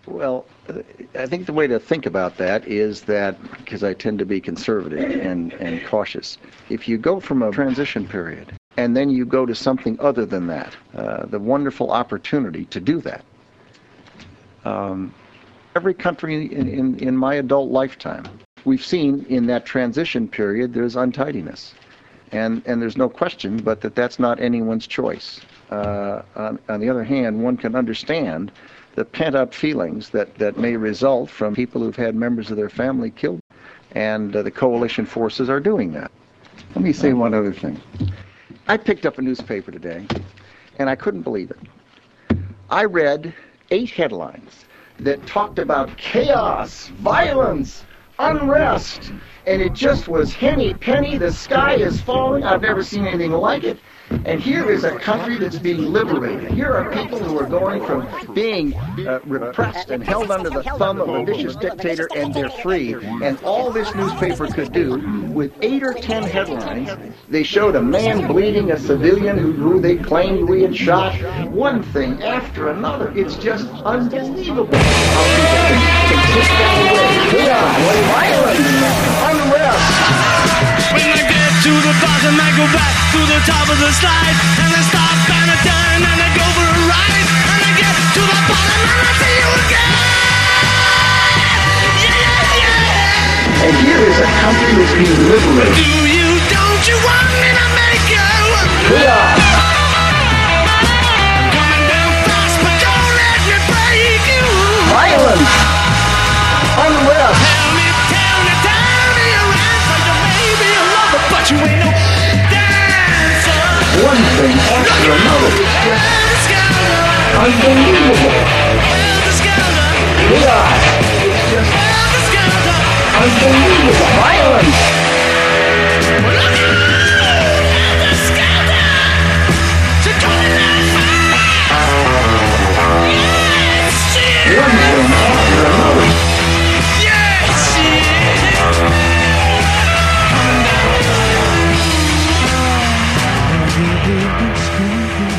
Well, I think the way to think about that is that, because I tend to be conservative and cautious, if you go from a transition period and then you go to something other than that, the wonderful opportunity to do that. Every country in my adult lifetime, we've seen in that transition period there's untidiness. And there's no question but that's not anyone's choice. On the other hand, one can understand the pent-up feelings that may result from people who've had members of their family killed, and the coalition forces are doing that. Let me say one other thing. I picked up a newspaper today, and I couldn't believe it. I read 8 headlines that talked about chaos, violence, unrest, and it just was henny penny, the sky is falling, I've never seen anything like it. And here is a country that's being liberated. Here are people who are going from being repressed and held under the thumb of a vicious dictator, and they're free. And all this newspaper could do, with 8 or 10 headlines, they showed a man bleeding, a civilian who they claimed we had shot, one thing after another. It's just unbelievable how people can twist that away. Chaos, violence, unrest. When I get to the bottom, I go back to the top of the slide, and I stop and I turn and I go for a ride, and I get to the bottom and I see you again. Yeah, yeah. And here is a country that's being liberated. Don't you want me to make you? Chaos. I'm coming down fast, but don't let me break you. Violence, unrest. Tell me your answer, you may be a lover, but you ain't no dancer. One thing after another. It's just unbelievable. Chaos. It's just unbelievable. Violence. One thing after another. Yes,